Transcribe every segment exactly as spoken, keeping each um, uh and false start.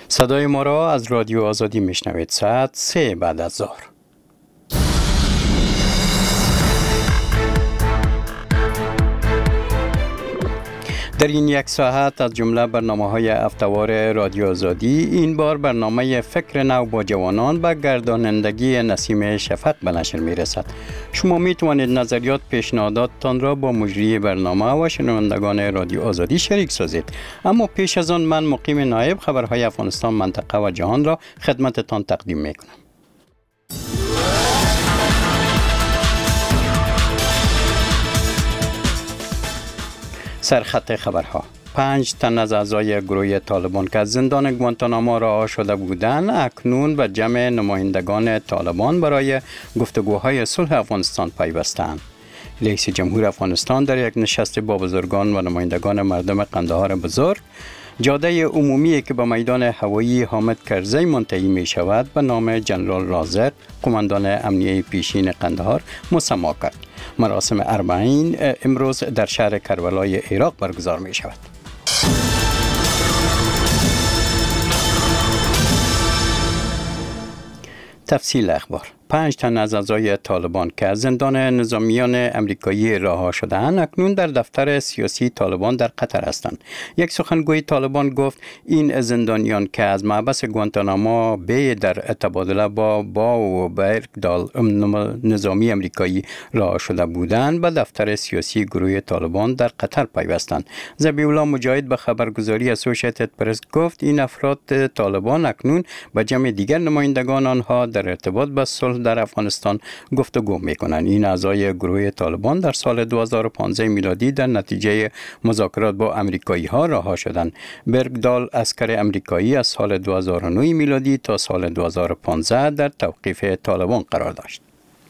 صدای ما را از رادیو آزادی میشنوید. ساعت سه بعد از ظهر. در این یک ساعت از جمله برنامه‌های هفته‌وار رادیو آزادی، این بار برنامه فکر نو با جوانان به گردانندگی نسیم شفق به نشر می‌رسد. شما می‌توانید نظریات پیشنهاداتتان را با مجری برنامه و شنوندگان رادیو آزادی شریک سازید. اما پیش از آن من مقیم نایب خبرهای افغانستان، منطقه و جهان را خدمتتان تقدیم می‌کنم. سرخط خبرها: پنج تن از اعضای گروه طالبان که از زندان گوانتانامو رها شده بودند اکنون به جمع نمایندگان طالبان برای گفتگوهای صلح افغانستان پیوستند. رئیس جمهور افغانستان در یک نشست با بزرگان و نمایندگان مردم قندهار بزرگ جاده عمومی که به میدان هوایی حامد کرزی منتهی می شود به نام جنرال رازق، قماندان امنیه پیشین قندهار، مسما کرد. مراسم اربعین امروز در شهر کربلای عراق برگزار می شود. تفصیل اخبار: پنج تن از اعضای طالبان که از زندان نظامیان امریکایی رها شده‌اند اکنون در دفتر سیاسی طالبان در قطر هستند. یک سخنگوی طالبان گفت این زندانیان که از محبس گوانتانامو بی در تبادله با با و برگدال نظامی امریکایی رها شده بودند به دفتر سیاسی گروه طالبان در قطر پیوستند. ذبیح‌الله مجاهد به خبرگزاری اسوسییتد پرس گفت این افراد طالبان اکنون با جمع دیگر نمایندگان آنها در ارتباط با صلح در افغانستان گفتگو میکنند. این اعضای گروه طالبان در سال دو هزار و پانزده میلادی در نتیجه مذاکرات با امریکایی ها رها شدند. برگدال عسکر امریکایی از سال دو هزار و نه میلادی تا سال دو هزار و پانزده در توقیف طالبان قرار داشت.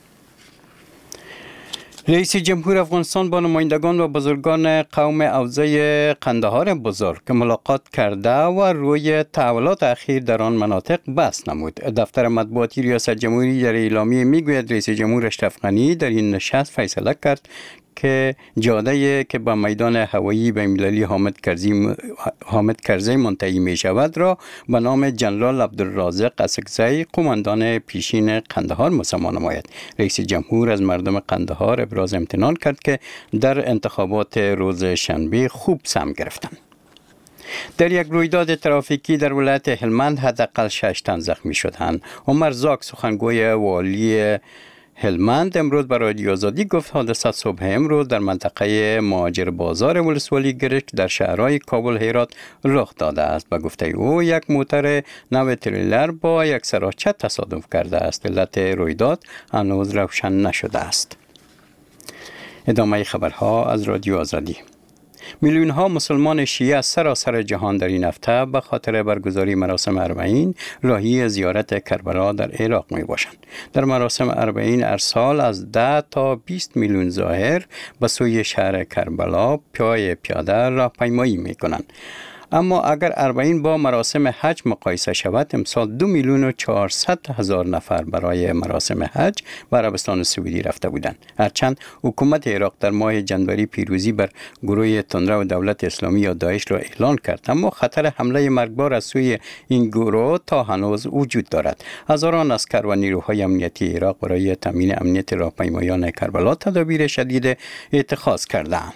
رئیس جمهور افغانستان با نمایندگان و بزرگان قوم اوزه قندهار بزرگ که ملاقات کرده و روی تحولات اخیر در آن مناطق بحث نمود. دفتر مطبوعاتی ریاست جمهوری در اعلامیه میگوید رئیس جمهور اشرف غنی در این نشست فیصله کرد که جاده که به میدان هوایی بین‌المللی حامد کرزی حامد کرزی منتهی می شود را به نام جنرال عبدالرازق اسکزی، قماندان پیشین قندهار، مسما نماید. رئیس جمهور از مردم قندهار ابراز امتنان کرد که در انتخابات روز شنبه خوب سهم گرفتند. در یک رویداد ترافیکی در ولایت هلمند حداقل شش تن زخمی شدند. عمر زاک سخنگوی والی هلمند امروز برای رادیو آزادی گفت حادثه صبح امروز در منطقه مهاجر بازار ولسوالی گرشک در شهرهای کابل هرات رخ داده است. به گفته او یک موتر نو تریلر با یک سراچه تصادف کرده است. علت رویداد هنوز روشن نشده است. ادامه خبرها از رادیو آزادی. میلیون ها مسلمان شیعه از سراسر جهان در این هفته به خاطر برگزاری مراسم اربعین راهی زیارت کربلا در عراق می باشند. در مراسم اربعین ارسال از ده تا بیست میلیون زائر به سوی شهر کربلا پای پیاده راهپیمایی می کنند. اما اگر اربعین با مراسم حج مقایسه شود، امسال دو میلیون و چهارصد هزار نفر برای مراسم حج به عربستان سعودی رفته بودند. هرچند حکومت عراق در ماه جنوری پیروزی بر گروه تندرو دولت اسلامی یا داعش را اعلان کرد، اما خطر حمله مرگبار از سوی این گروه تا هنوز وجود دارد. هزاران عسکر و نیروهای امنیتی عراق برای تامین امنیت راهپیمایان کربلا تدابیر شدید اتخاذ کردند.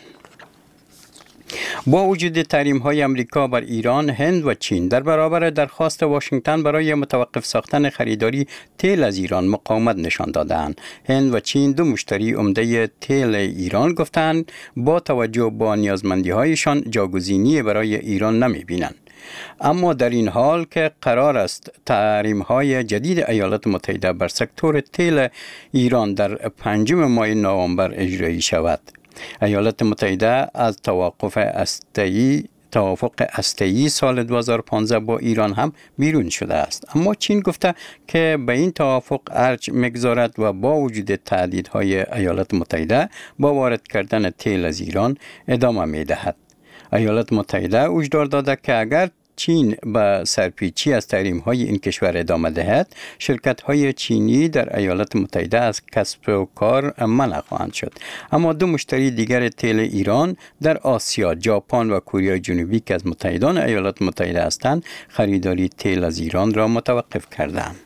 با وجود تحریم‌های امریکا بر ایران، هند و چین در برابر درخواست واشنگتن برای متوقف ساختن خریداری تیل از ایران مقاومت نشان دادند. هند و چین دو مشتری عمده تیل ایران گفتند با توجه به نیازمندی‌هایشان جاگزینی برای ایران نمی‌بینند. اما در این حال که قرار است تحریم‌های جدید ایالات متحده بر سکتور تیل ایران در پنجم ماه نوامبر اجرایی شود، ایالات متحده از توافق هسته‌ای توافق هسته‌ای سال دو هزار و پانزده با ایران هم بیرون شده است. اما چین گفته که به این توافق ارج می‌گذارد و با وجود تهدیدهای ایالات متحده با وارد کردن تیل از ایران ادامه می‌دهد. ایالات متحده هشدار داده که اگر چین به سرپیچی از تحریم های این کشور ادامه دهد، شرکت های چینی در ایالات متحده از کسب و کار منع خواهند شد. اما دو مشتری دیگر تیل ایران در آسیا، ژاپن و کره جنوبی که از متحدان ایالات متحده هستند، خریداری تیل از ایران را متوقف کردند.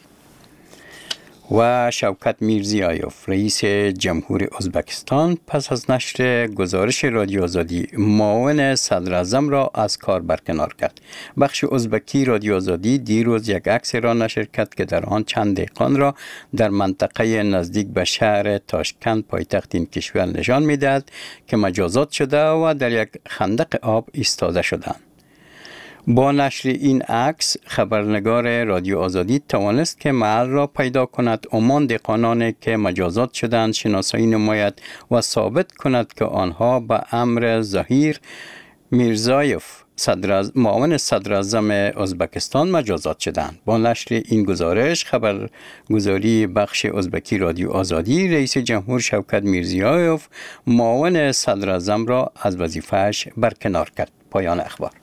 و شوکت میرزیایوف رئیس جمهور ازبکستان پس از نشر گزارش رادیو آزادی معاون صدر اعظم را از کار برکنار کرد. بخش ازبکی رادیو آزادی دیروز یک عکس را نشر کرد که در آن چند دهقان را در منطقه نزدیک به شهر تاشکند پایتخت این کشور نشان می‌دهد که مجازات شده و در یک خندق آب ایستاده شدند. با نشر این عکس خبرنگار رادیو آزادی توانست که محل را پیدا کند، امان دهقانانی که مجازات شدند شناسایی نماید و ثابت کند که آنها به امر ظهیر میرزایوف صدر معاون صدر اعظم ازبکستان مجازات شدند. با نشر این گزارش خبرگزاری بخش ازبکی رادیو آزادی رئیس جمهور شوکت میرزیایوف معاون صدر اعظم را از وظیفه‌اش برکنار کرد. پایان اخبار.